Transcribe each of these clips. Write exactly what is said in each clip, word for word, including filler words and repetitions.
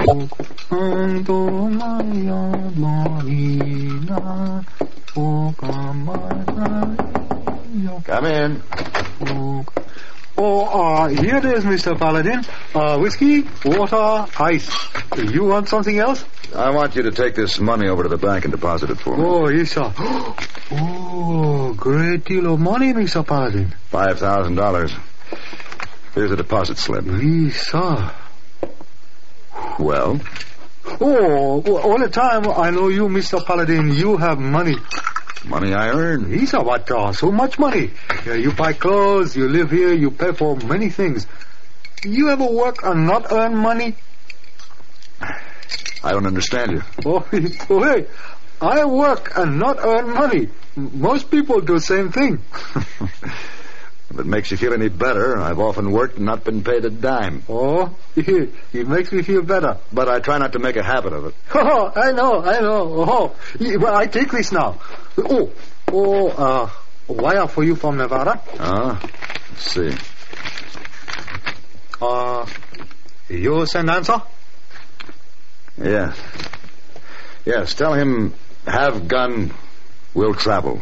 Come in. Oh, uh, here it is, Mister Paladin. Uh, whiskey, water, ice. You want something else? I want you to take this money over to the bank and deposit it for me. Oh, yes, sir. Oh, great deal of money, Mister Paladin. Five thousand dollars. Here's a deposit slip. Yes, sir. Well? Oh, all the time I know you, Mister Paladin, you have money. Money I earn? Yes, sir, but uh, so much money. Uh, you buy clothes, you live here, you pay for many things. You ever work and not earn money? I don't understand you. Oh, oh hey, I work and not earn money. Most people do the same thing. If it makes you feel any better, I've often worked and not been paid a dime. Oh, it makes me feel better. But I try not to make a habit of it. Oh, I know, I know. Oh, well, I take this now. Oh, oh, uh, wire for you from Nevada. Ah, let's see. Uh, you send answer? Yeah. Yes, tell him, have gun, will travel.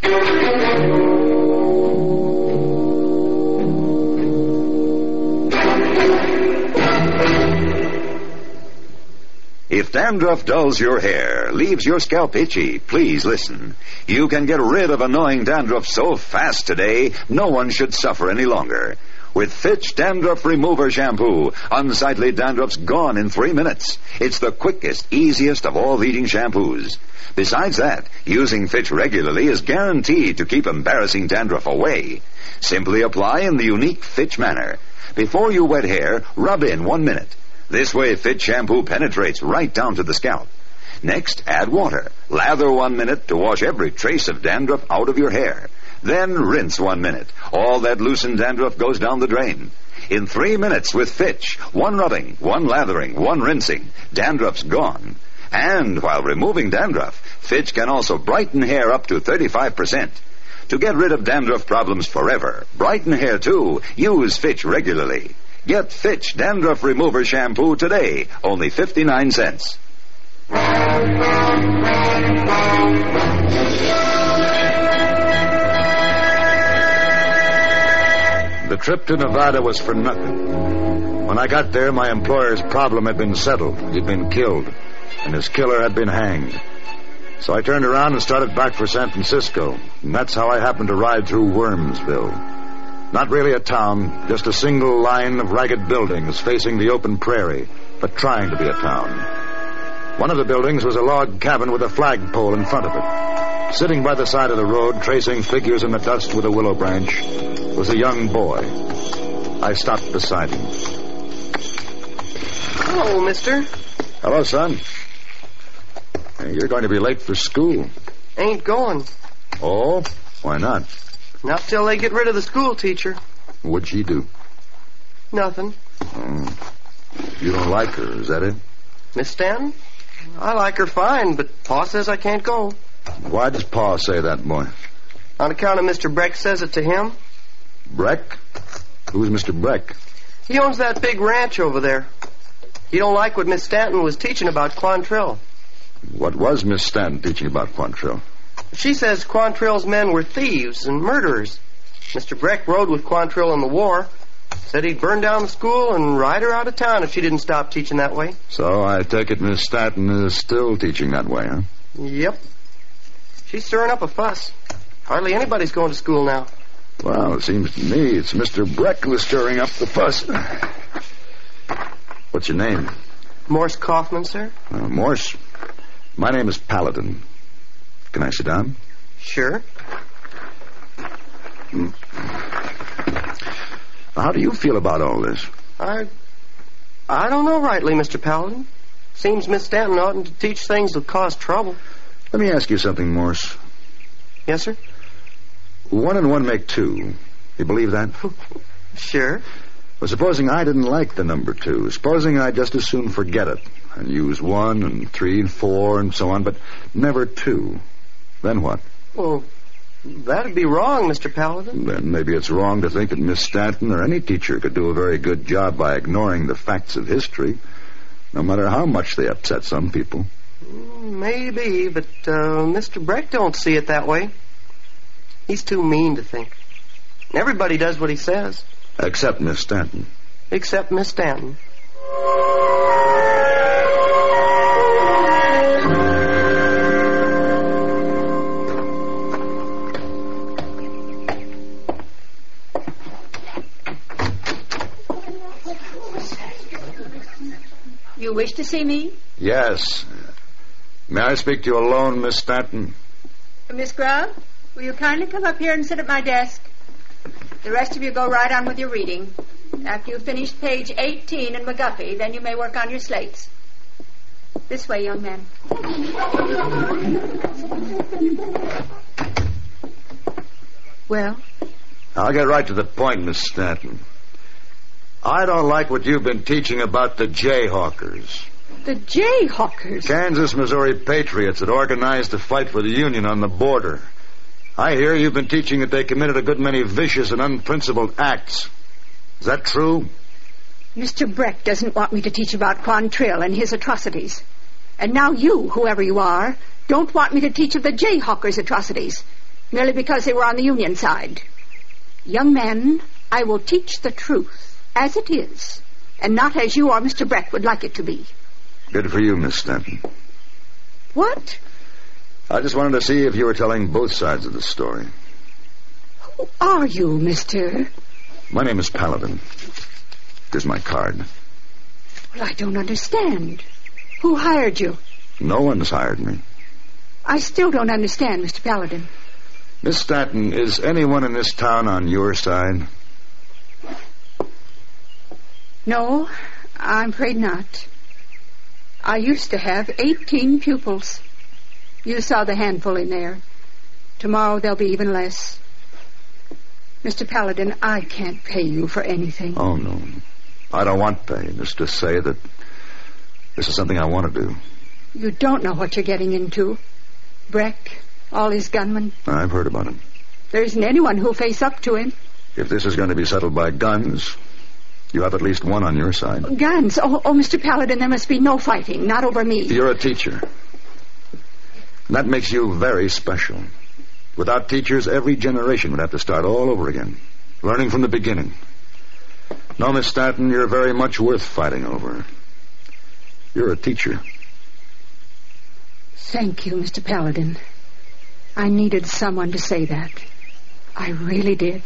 If dandruff dulls your hair, leaves your scalp itchy, please listen. You can get rid of annoying dandruff so fast today, no one should suffer any longer. With Fitch Dandruff Remover Shampoo, unsightly dandruff's gone in three minutes. It's the quickest, easiest of all leading shampoos. Besides that, using Fitch regularly is guaranteed to keep embarrassing dandruff away. Simply apply in the unique Fitch manner. Before you wet hair, rub in one minute. This way, Fitch shampoo penetrates right down to the scalp. Next, add water. Lather one minute to wash every trace of dandruff out of your hair. Then rinse one minute. All that loosened dandruff goes down the drain. In three minutes with Fitch, one rubbing, one lathering, one rinsing, dandruff's gone. And while removing dandruff, Fitch can also brighten hair up to thirty-five percent. To get rid of dandruff problems forever, brighten hair too, use Fitch regularly. Get Fitch Dandruff Remover Shampoo today, only fifty-nine cents. The trip to Nevada was for nothing. When I got there, my employer's problem had been settled. He'd been killed, and his killer had been hanged. So I turned around and started back for San Francisco, and that's how I happened to ride through Wormsville. Not really a town, just a single line of ragged buildings facing the open prairie, but trying to be a town. One of the buildings was a log cabin with a flagpole in front of it. Sitting by the side of the road, tracing figures in the dust with a willow branch, was a young boy. I stopped beside him. Hello, mister. Hello, son. You're going to be late for school. Ain't going. Oh? Why not? Not till they get rid of the school teacher. What'd she do? Nothing. Oh. You don't like her, is that it? Miss Stanton? I like her fine, but Pa says I can't go. Why does Pa say that, boy? On account of Mister Breck says it to him. Breck? Who's Mister Breck? He owns that big ranch over there. He don't like what Miss Stanton was teaching about Quantrill. What was Miss Stanton teaching about Quantrill? She says Quantrill's men were thieves and murderers. Mister Breck rode with Quantrill in the war. Said he'd burn down the school and ride her out of town if she didn't stop teaching that way. So I take it Miss Stanton is still teaching that way, huh? Yep. She's stirring up a fuss. Hardly anybody's going to school now. Well, it seems to me it's Mister Breck who's stirring up the fuss. What's your name? Morse Kaufman, sir. Uh, Morse. My name is Paladin. Can I sit down? Sure. Hmm. How do you feel about all this? I... I don't know rightly, Mister Paladin. Seems Miss Stanton oughtn't to teach things that cause trouble. Let me ask you something, Morse. Yes, sir? One and one make two. You believe that? Sure. Well, supposing I didn't like the number two. Supposing I'd just as soon forget it and use one and three and four and so on, but never two. Then what? Well, that'd be wrong, Mister Paladin. Then maybe it's wrong to think that Miss Stanton or any teacher could do a very good job by ignoring the facts of history. no matter how much they upset some people. Maybe, but uh, Mister Breck don't see it that way. He's too mean to think. Everybody does what he says. Except Miss Stanton. Except Miss Stanton. You wish to see me? Yes. May I speak to you alone, Miss Stanton? Miss Grubb, will you kindly come up here and sit at my desk? The rest of you go right on with your reading. After you've finished page eighteen in McGuffey, then you may work on your slates. This way, young man. Well? I'll get right to the point, Miss Stanton. I don't like what you've been teaching about the Jayhawkers. The Jayhawkers? Kansas, Missouri patriots that organized to fight for the Union on the border. I hear you've been teaching that they committed a good many vicious and unprincipled acts. Is that true? Mister Breck doesn't want me to teach about Quantrill and his atrocities. And now you, whoever you are, don't want me to teach of the Jayhawkers' atrocities, merely because they were on the Union side. Young men, I will teach the truth. As it is, and not as you or Mister Breck would like it to be. Good for you, Miss Stanton. What? I just wanted to see if you were telling both sides of the story. Who are you, mister? My name is Paladin. Here's my card. Well, I don't understand. Who hired you? No one's hired me. I still don't understand, Mister Paladin. Miss Stanton, is anyone in this town on your side? No, I'm afraid not. I used to have eighteen pupils. You saw the handful in there. Tomorrow there'll be even less. Mister Paladin, I can't pay you for anything. Oh, no. I don't want pay. Just to say that this is something I want to do. You don't know what you're getting into. Breck, all his gunmen. I've heard about him. There isn't anyone who'll face up to him. If this is going to be settled by guns, you have at least one on your side. Guns? Oh, oh, Mister Paladin, there must be no fighting. Not over me. You're a teacher. That makes you very special. Without teachers, every generation would have to start all over again, learning from the beginning. No, Miss Stanton, you're very much worth fighting over. You're a teacher. Thank you, Mister Paladin. I needed someone to say that. I really did.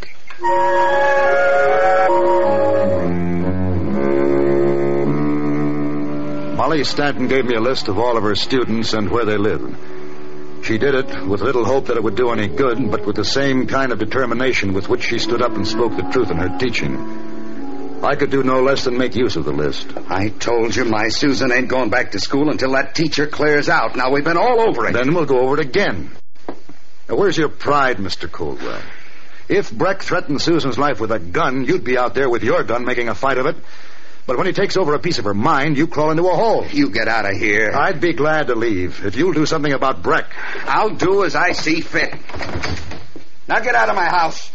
Molly Stanton gave me a list of all of her students and where they live. She did it with little hope that it would do any good, but with the same kind of determination with which she stood up and spoke the truth in her teaching. I could do no less than make use of the list. I told you my Susan ain't going back to school until that teacher clears out. Now, we've been all over it. Then we'll go over it again. Now, where's your pride, Mister Coldwell? If Breck threatened Susan's life with a gun, you'd be out there with your gun making a fight of it. But when he takes over a piece of her mind, you crawl into a hole. You get out of here. I'd be glad to leave if you'll do something about Breck. I'll do as I see fit. Now get out of my house.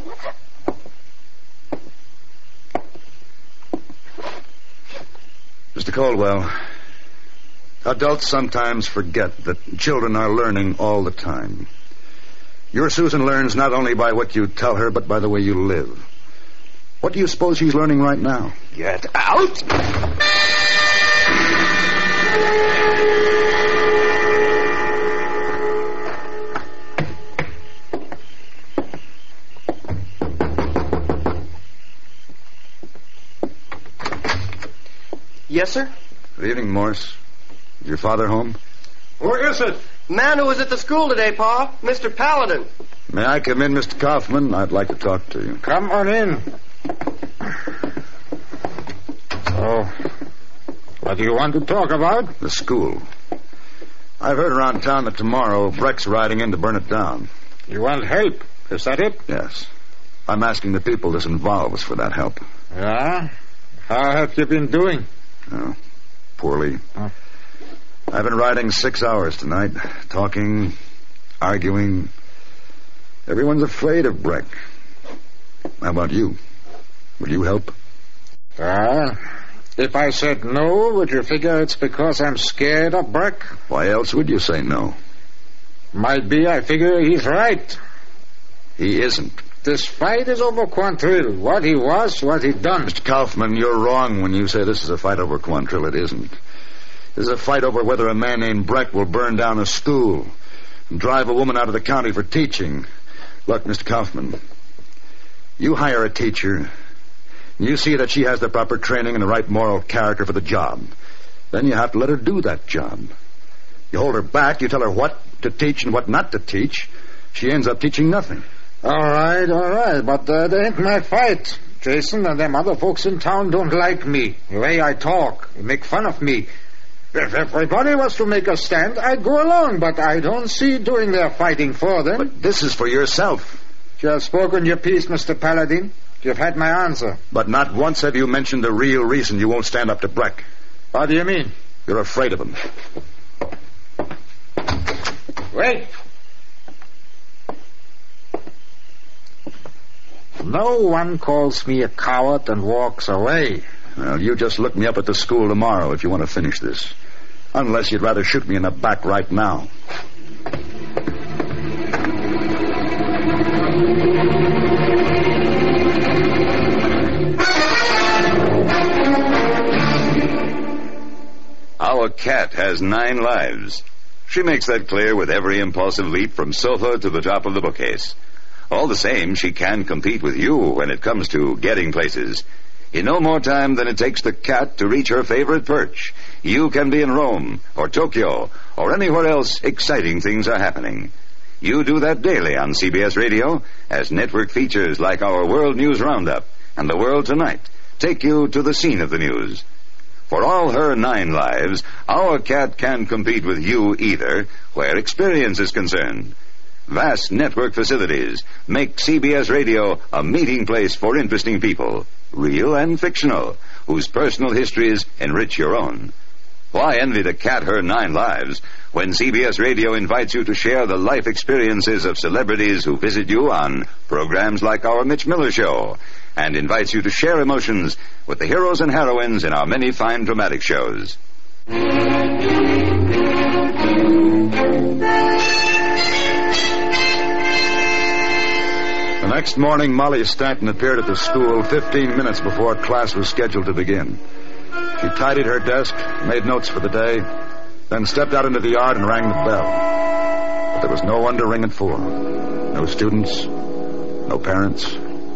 Mister Caldwell, adults sometimes forget that children are learning all the time. Your Susan learns not only by what you tell her, but by the way you live. What do you suppose she's learning right now? Get out! Yes, sir? Good evening, Morse. Is your father home? Who is it? Man who was at the school today, Pa. Mister Paladin. May I come in, Mister Kaufman? I'd like to talk to you. Come on in. So, what do you want to talk about? The school. I've heard around town that tomorrow Breck's riding in to burn it down. You want help? Is that it? Yes. I'm asking the people this involves for that help. Yeah? How have you been doing? Oh, poorly. Huh? I've been riding six hours tonight, talking, arguing. Everyone's afraid of Breck. How about you? Will you help? Uh, If I said no, would you figure it's because I'm scared of Breck? Why else would you say no? Might be I figure he's right. He isn't. This fight is over Quantrill. What he was, what he done. Mister Kaufman, you're wrong when you say this is a fight over Quantrill. It isn't. This is a fight over whether a man named Breck will burn down a school and drive a woman out of the county for teaching. Look, Mister Kaufman, you hire a teacher, and you see that she has the proper training and the right moral character for the job. Then you have to let her do that job. You hold her back, you tell her what to teach and what not to teach. She ends up teaching nothing. All right, all right, but uh, that ain't my fight. Jason and them other folks in town don't like me. The way I talk, they make fun of me. If everybody was to make a stand, I'd go along, but I don't see doing their fighting for them. But this is for yourself. You have spoken your piece, Mister Paladin. You've had my answer. But not once have you mentioned the real reason you won't stand up to Breck. What do you mean? You're afraid of him. Wait. No one calls me a coward and walks away. Well, you just look me up at the school tomorrow if you want to finish this. Unless you'd rather shoot me in the back right now. Our cat has nine lives. She makes that clear with every impulsive leap from sofa to the top of the bookcase. All the same, she can compete with you when it comes to getting places. In no more time than it takes the cat to reach her favorite perch, you can be in Rome or Tokyo or anywhere else exciting things are happening. You do that daily on C B S Radio as network features like our World News Roundup and The World Tonight take you to the scene of the news. For all her nine lives, our cat can compete with you either where experience is concerned. Vast network facilities make C B S Radio a meeting place for interesting people, real and fictional, whose personal histories enrich your own. Why envy the cat her nine lives when C B S Radio invites you to share the life experiences of celebrities who visit you on programs like our Mitch Miller Show, and invites you to share emotions with the heroes and heroines in our many fine dramatic shows. The next morning, Molly Stanton appeared at the school fifteen minutes before class was scheduled to begin. She tidied her desk, made notes for the day, then stepped out into the yard and rang the bell. But there was no one to ring it for. No students, no parents.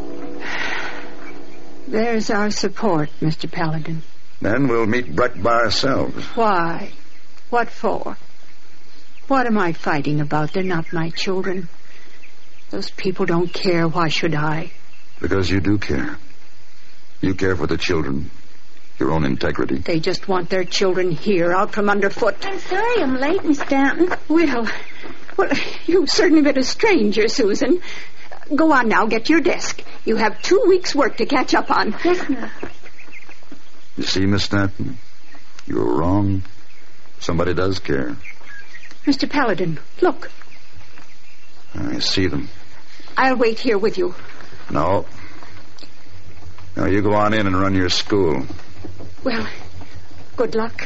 There's our support, Mister Paladin. Then we'll meet Breck by ourselves. Why? What for? What am I fighting about? They're not my children. Those people don't care. Why should I? Because you do care. You care for the children, your own integrity. They just want their children here, out from underfoot. I'm sorry I'm late, Miss Stanton. Well, well, you've certainly been a stranger, Susan. Go on now, get your desk. You have two weeks' work to catch up on. Yes, ma'am. You see, Miss Stanton, you were wrong. Somebody does care. Mister Paladin, look. I see them. I'll wait here with you. No. No, you go on in and run your school. Well, good luck.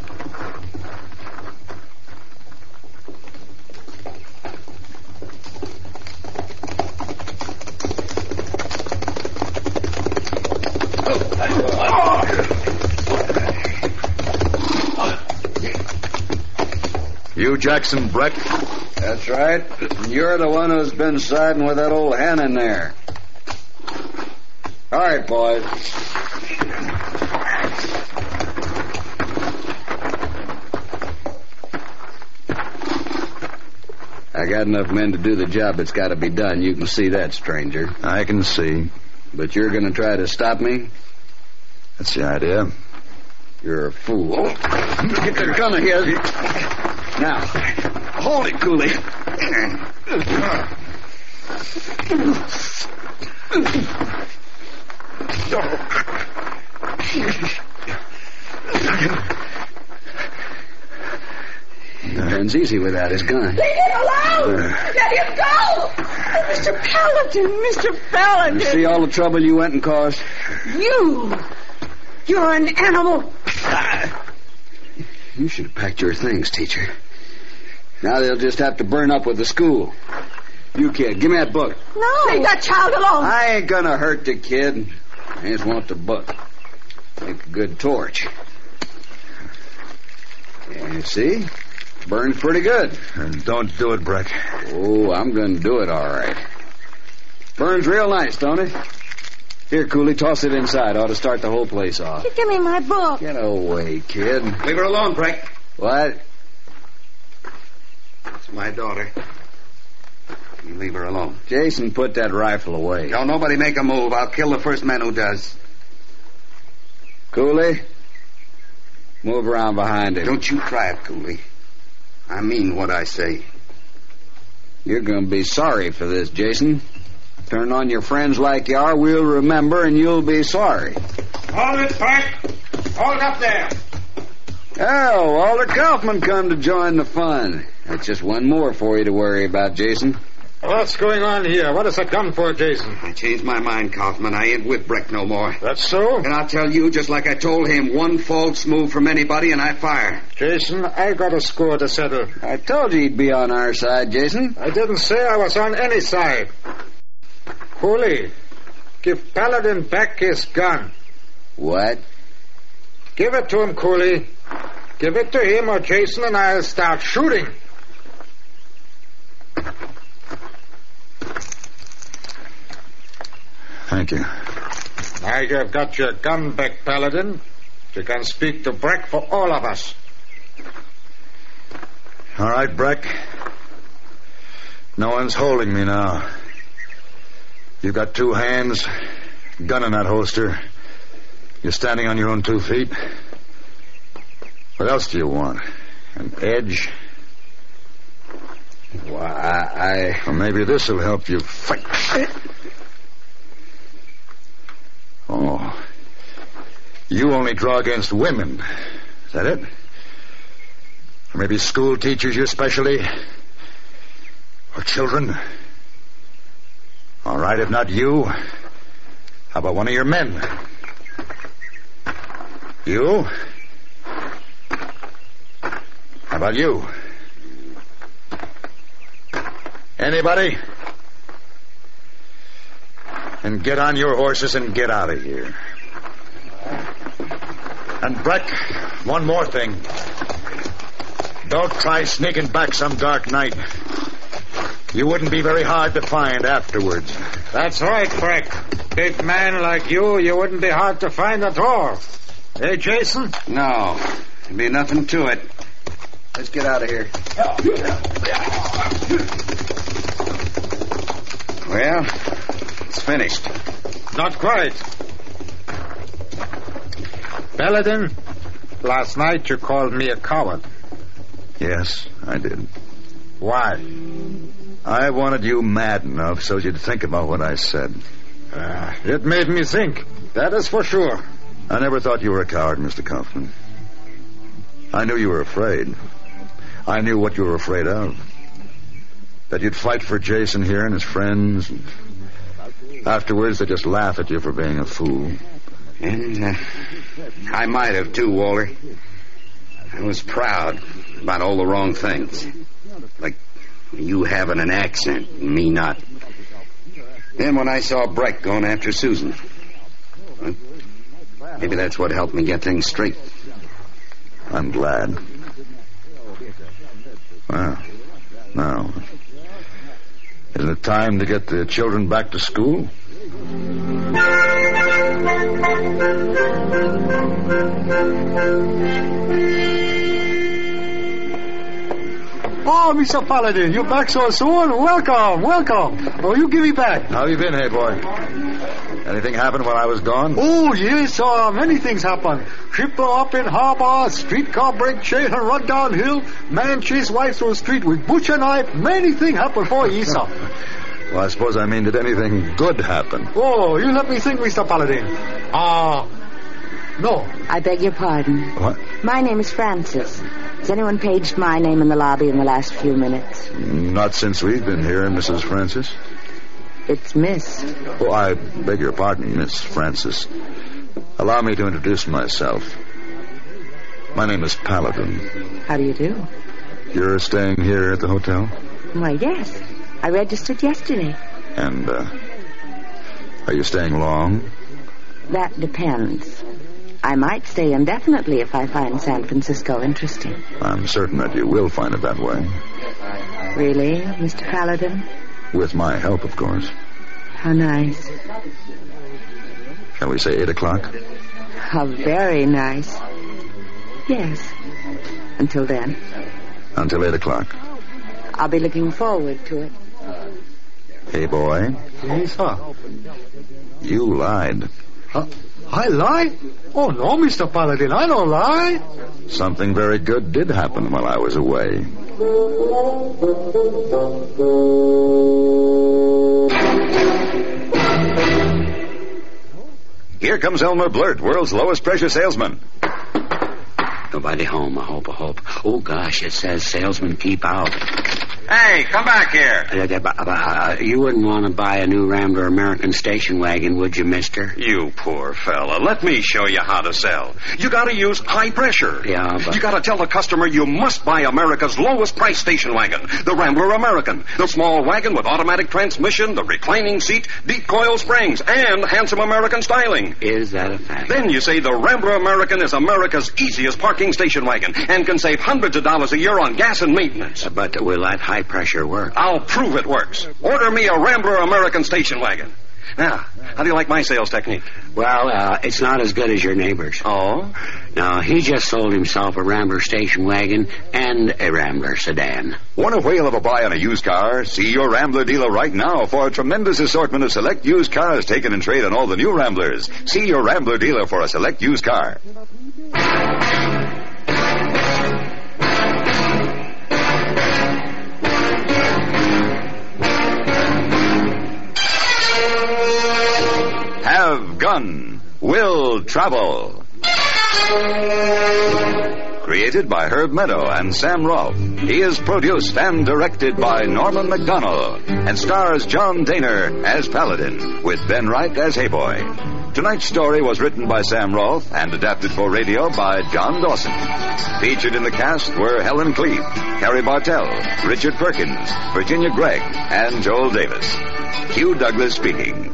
You Jackson Breck? That's right. You're the one who's been siding with that old hen in there. All right, boys. I got enough men to do the job that's got to be done. You can see that, stranger. I can see. But you're going to try to stop me? That's the idea. You're a fool. Get the gun of his. Now, hold it, Cooley. Turns easy without his gun. Leave him alone! Uh, Let him go! Oh, Mister Paladin, Mister Paladin. You see all the trouble you went and caused? You! You're an animal. You should have packed your things, teacher. Now they'll just have to burn up with the school. You kid, give me that book. No. Leave that child alone. I ain't gonna hurt the kid. I just want the book. Make a good torch. Yeah, you see? Burns pretty good. And don't do it, Breck. Oh, I'm gonna do it all right. Burns real nice, don't it? Here, Cooley, toss it inside. Ought to start the whole place off. You give me my book. Get away, kid. Leave her alone, Breck. What? It's my daughter. You leave her alone. Jason, put that rifle away. Don't nobody make a move. I'll kill the first man who does. Cooley, move around behind him. Don't you try it, Cooley. I mean what I say. You're going to be sorry for this, Jason. Turn on your friends like you are, we'll remember, and you'll be sorry. Hold it, Frank. Hold up there. Oh, Walter Kaufman come to join the fun. That's just one more for you to worry about, Jason. What's going on here? What is that gun for, Jason? I changed my mind, Kaufman. I ain't with Breck no more. That's so? And I'll tell you, just like I told him, one false move from anybody and I fire. Jason, I got a score to settle. I told you he'd be on our side, Jason. I didn't say I was on any side. Cooley, give Paladin back his gun. What? Give it to him, Cooley. Give it to him or Jason and I'll start shooting. Thank you. Now you've got your gun back, Paladin. You can speak to Breck for all of us. All right, Breck. No one's holding me now. You've got two hands, gun in that holster. You're standing on your own two feet. What else do you want? An edge? Why, I... Or maybe this'll help you fight. Oh. You only draw against women. Is that it? Or maybe school teachers, your specialty? Or children? All right, if not you, how about one of your men? You? How about you? Anybody? And get on your horses and get out of here. And Breck, one more thing. Don't try sneaking back some dark night. You wouldn't be very hard to find afterwards. That's right, Breck. Big man like you, you wouldn't be hard to find at all. Hey, Jason? No, there'd be nothing to it. Let's get out of here. Well, it's finished. Not quite. Paladin, last night you called me a coward. Yes, I did. Why? I wanted you mad enough so you'd think about what I said. Uh, it made me think. That is for sure. I never thought you were a coward, Mister Kaufman. I knew you were afraid. I knew what you were afraid of. That you'd fight for Jason here and his friends. And afterwards, they'd just laugh at you for being a fool. And uh, I might have, too, Walter. I was proud about all the wrong things. Like you having an accent and me not. Then when I saw Breck going after Susan, well, maybe that's what helped me get things straight. I'm glad. Well, now, isn't it time to get the children back to school? Oh, Mister Paladin, you're back so soon? Welcome, welcome. Oh, you give me back. How have you been, hey boy? Anything happened while I was gone? Oh, yes, uh, many things happened. Ship blow up in harbor, streetcar break chain and run downhill, man chase wife through the street with butcher knife. Many things happened for you, sir. Well, I suppose I mean, did anything good happen? Oh, you let me think, Mister Paladin. Ah, uh, no. I beg your pardon. What? My name is Francis. Has anyone paged my name in the lobby in the last few minutes? Not since we've been here, Missus Francis. It's Miss. Oh, I beg your pardon, Miss Francis. Allow me to introduce myself. My name is Paladin. How do you do? You're staying here at the hotel? Why, yes. I registered yesterday. And, uh, are you staying long? That depends. I might stay indefinitely if I find San Francisco interesting. I'm certain that you will find it that way. Really, Mister Paladin? With my help, of course. How nice. Shall we say eight o'clock? How very nice. Yes. Until then. Until eight o'clock. I'll be looking forward to it. Hey, boy. Yes, sir. You lied. Huh? I lie? Oh, no, Mister Paladin, I don't lie. Something very good did happen while I was away. Here comes Elmer Blurt, world's lowest pressure salesman. Nobody home, I hope, I hope. Oh, gosh, it says salesmen keep out. Hey, come back here. Uh, uh, uh, you wouldn't want to buy a new Rambler American station wagon, would you, mister? You poor fella. Let me show you how to sell. You gotta use high pressure. Yeah, but... You gotta tell the customer you must buy America's lowest price station wagon, the Rambler American. The small wagon with automatic transmission, the reclining seat, deep coil springs, and handsome American styling. Is that a fact? Then you say the Rambler American is America's easiest parking station wagon and can save hundreds of dollars a year on gas and maintenance. Uh, but will that high pressure work? I'll prove it works. Order me a Rambler American station wagon. Now, how do you like my sales technique? Well, uh, it's not as good as your neighbor's. Oh? No, he just sold himself a Rambler station wagon and a Rambler sedan. Want a whale of a buy on a used car? See your Rambler dealer right now for a tremendous assortment of select used cars taken in trade on all the new Ramblers. See your Rambler dealer for a select used car. Have Gun, Will Travel. Created by Herb Meadow and Sam Rolfe. He is produced and directed by Norman McDonald and stars John Daner as Paladin with Ben Wright as Hayboy. Tonight's story was written by Sam Rolfe and adapted for radio by John Dawson. Featured in the cast were Helen Cleve, Carrie Bartell, Richard Perkins, Virginia Gregg, and Joel Davis. Hugh Douglas speaking.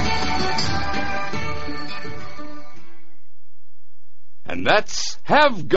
And that's Have Gun.